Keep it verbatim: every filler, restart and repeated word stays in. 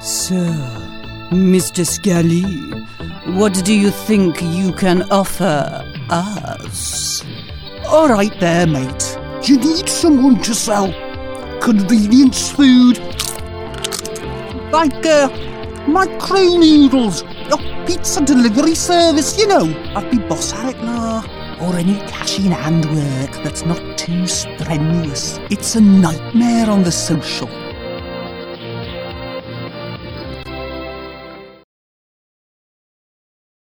So, Mister Scally, what do you think you can offer us? All right there, mate. Do you need someone to sell convenience food? Like, uh, micro noodles, or pizza delivery service, you know, I'd be boss at it now. Or any cash-in-hand work that's not too strenuous. It's a nightmare on the social.